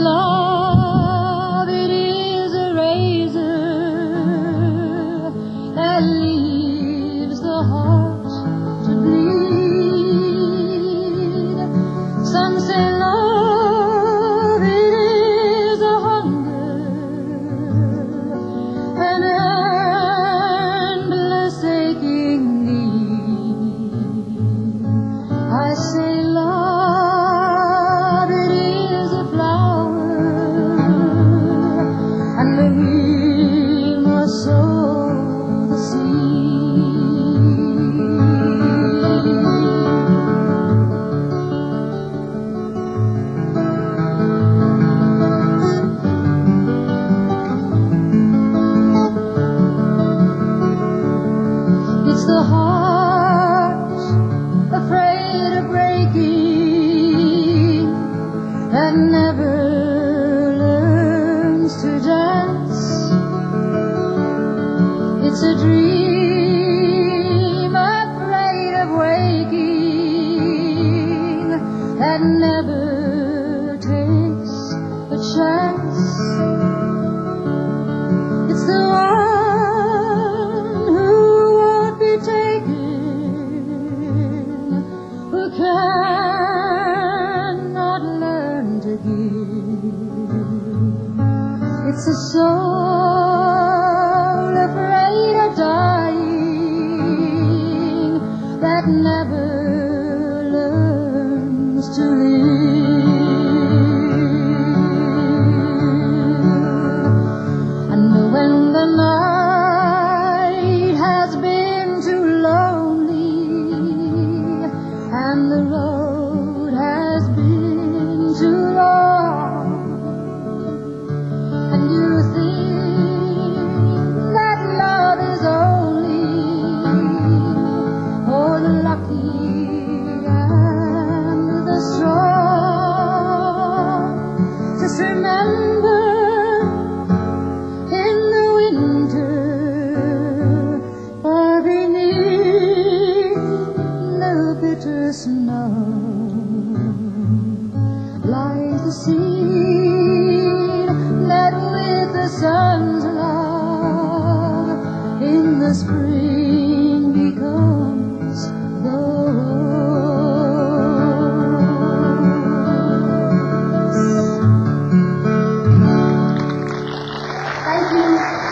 love, it is a razor that leaves the heart to bleed. Some say love, it is a hunger, an endless aching need. I say love, it is a flower, and we must sow the seed. It's the heart afraid of breaking that never learns to dance. It's a dream afraid of waking that never takes a chance. It's the one who won't be taken, who cannot learn to give. It's a soul afraid of dying that never learns to live. And when the night has been too lonely and the road has been too long, and you think that love is only for the lucky and the strong, just remember, in the winter, beneath the bitter snow, lies the seed that with the sun's love in the spring becomes the rose. Thank you.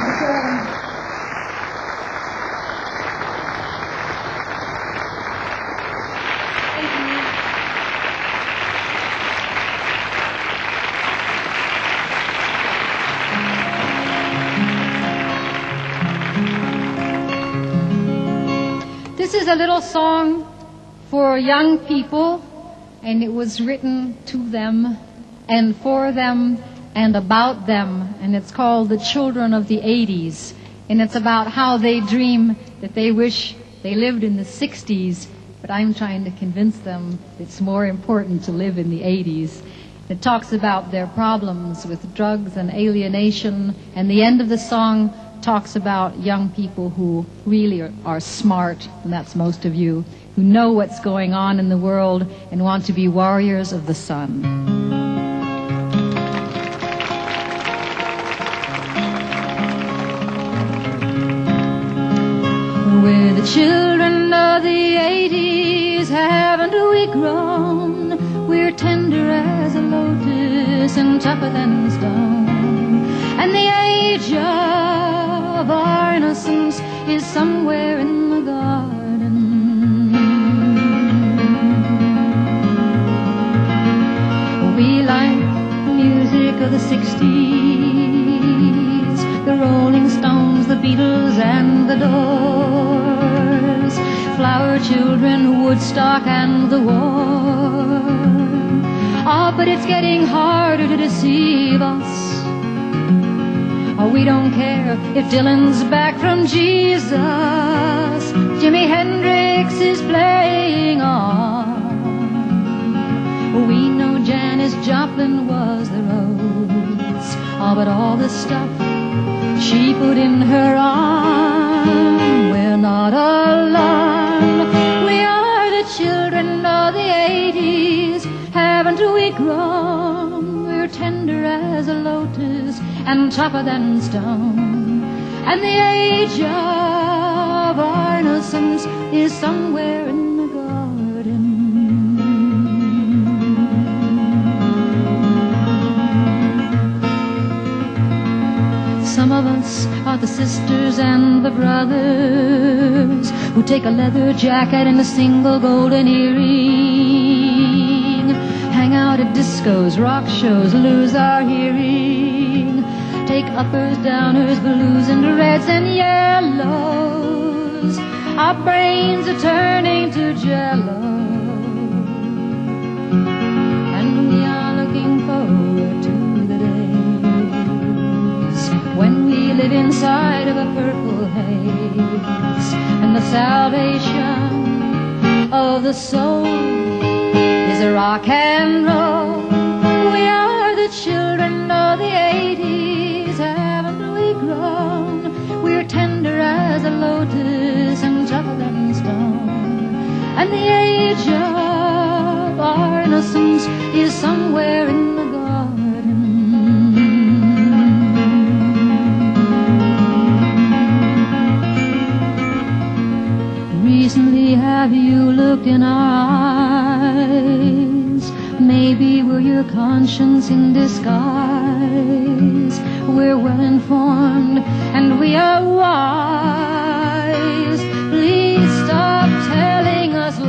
This is a little song for young people, and it was written to them and for them and about them, and it's called The Children of the 80s, and it's about how they dream that they wish they lived in the 60s, but I'm trying to convince them it's more important to live in the 80s. It talks about their problems with drugs and alienation, and the end of the song talks about young people who really are smart, and that's most of you, who know what's going on in the world and want to be warriors of the sun. We're the children of the 80s, haven't we grown? We're tender as a lotus and tougher than stone. And the age of our innocence is somewhere in the garden. We like the music of the 60s, the Rolling Stones, the Beatles and the Doors, Flower Children, Woodstock and the war. Oh, but it's getting harder to deceive us. Oh, we don't care if Dylan's back from Jesus, Jimi Hendrix is playing on. We know Janis Joplin was the rose. Oh, but all the stuff she put in her arm, we're not alone. We are the children of the 80s, haven't we grown? We're we're tender as a lotus and tougher than stone. And the age of our innocence is somewhere in the garden. Some of us are the sisters and the brothers who take a leather jacket and a single golden earring, hang out at discos, rock shows, lose our hearing, take uppers, downers, blues and reds and yellows. Our brains are turning to jello, and we are looking forward to the days when we live inside of a purple haze, and the salvation of the soul is a rock and roll. We are the children of the 80s, haven't we grown? We're tender as a lotus and tougher than stone. And the age of our innocence is somewhere in the garden. Recently, have you looked in our eyes? Maybe we're your conscience in disguise. We're well informed and we are wise. Please stop telling us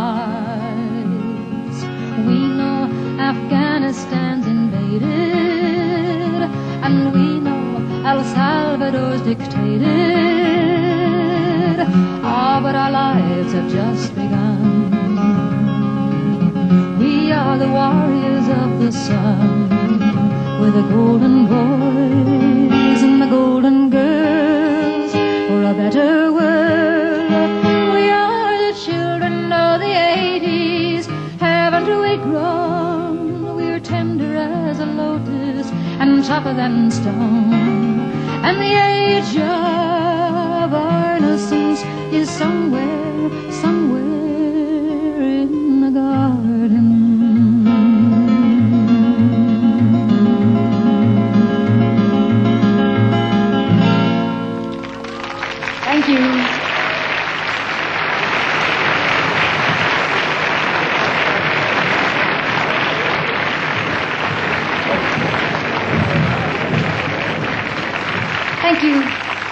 lies. We know Afghanistan's invaded, and we know El Salvador's dictated. Ah, but our lives have just begun. We are the warriors of the sun, with the golden boys and the golden girls for a better world. We are the children of the 80s, haven't we grown? We're tender as a lotus and tougher than stone. And the age of our innocence is somewhere, somewhere in the garden. Thank you. Thank you.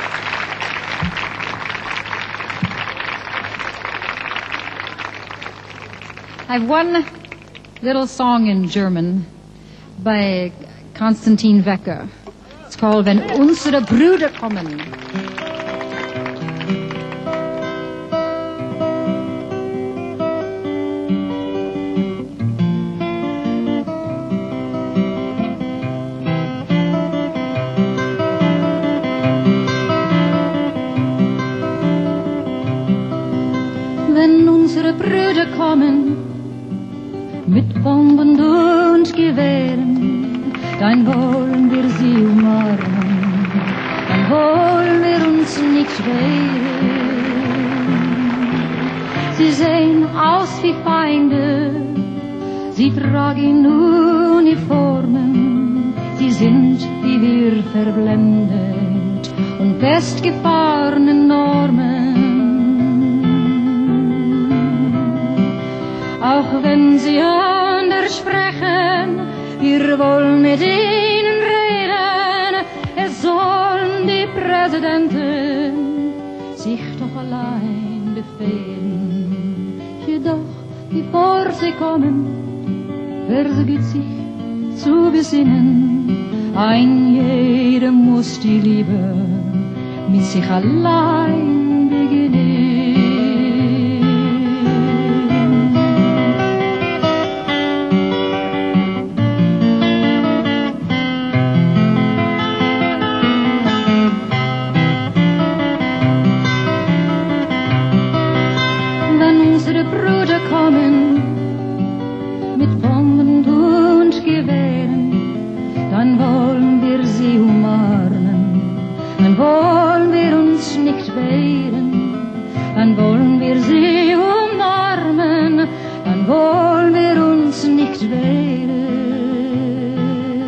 I have one little song in German by Konstantin Wecker. It's called Wenn unsere Brüder kommen. Wenn unsere Brüder kommen, mit Bomben und Gewehren, dann wollen wir sie umarmen, dann wollen wir uns nicht wehren. Sie sehen aus wie Feinde, sie tragen Uniformen, sie sind wie wir verblendet und festgefahren in Normen. Auch wenn sie anders sprechen, wir wollen mit ihnen reden. Es sollen die Präsidenten sich doch allein befehlen. Jedoch, bevor sie kommen, versucht sich zu besinnen. Ein jeder muss die Liebe mit sich allein beginnen. Brüder kommen mit Bomben und Gewehren, dann wollen wir sie umarmen, dann wollen wir uns nicht wehren, dann wollen wir sie umarmen, dann wollen wir uns nicht wehren.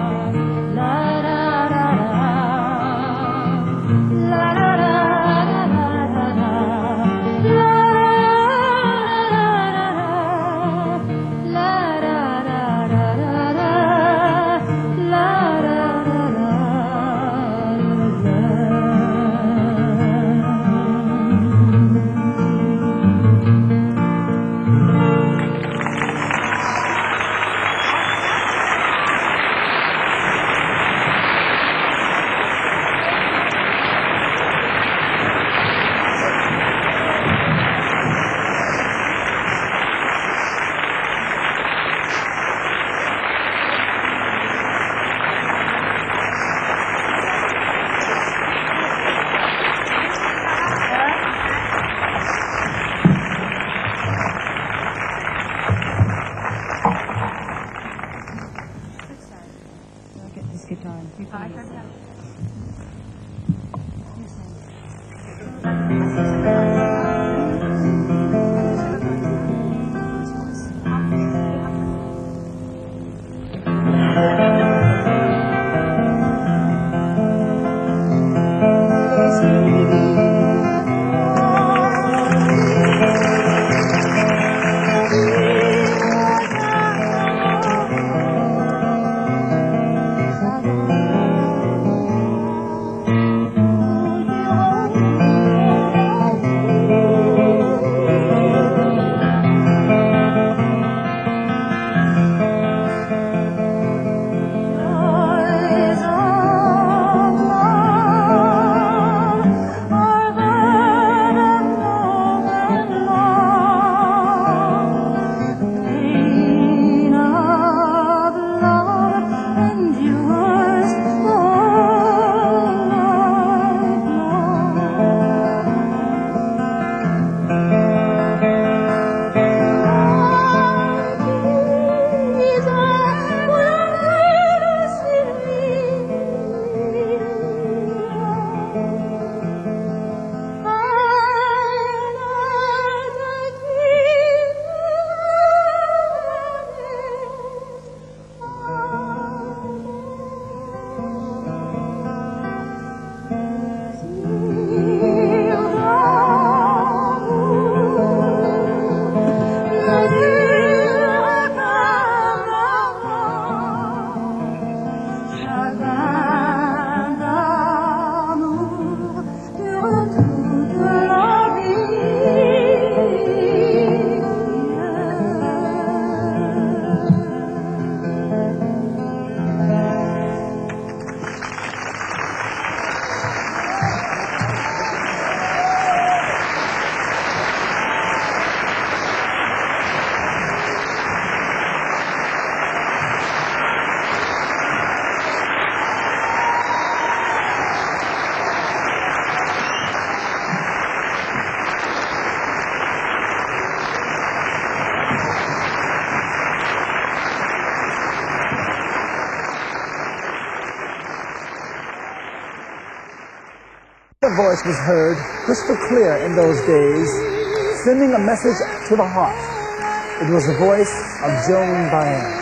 The voice was heard crystal clear in those days, sending a message to the heart. It was the voice of Joan Baez.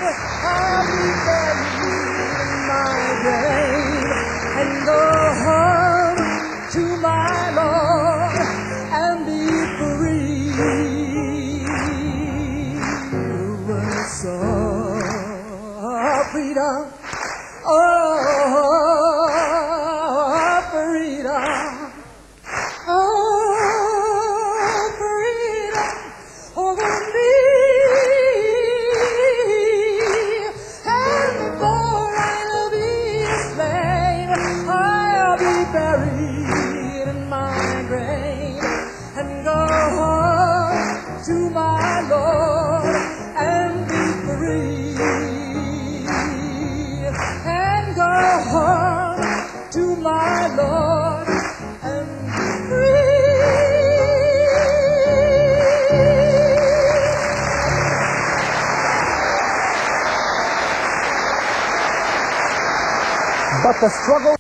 And go home to my Lord and be free. So freedom, oh freedom, oh freedom over me. And before I'll be a slave, I'll be buried in my grave and go home to my Lord and be free. And go home to my Lord and be free. But the struggle